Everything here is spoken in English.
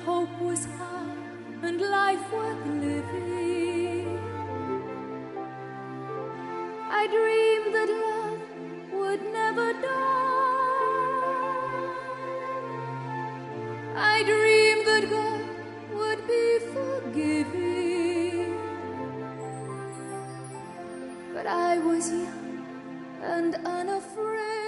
hope was high and life worth living. I dreamed that love would never die. I dreamed that God would be forgiving. But I was young and unafraid.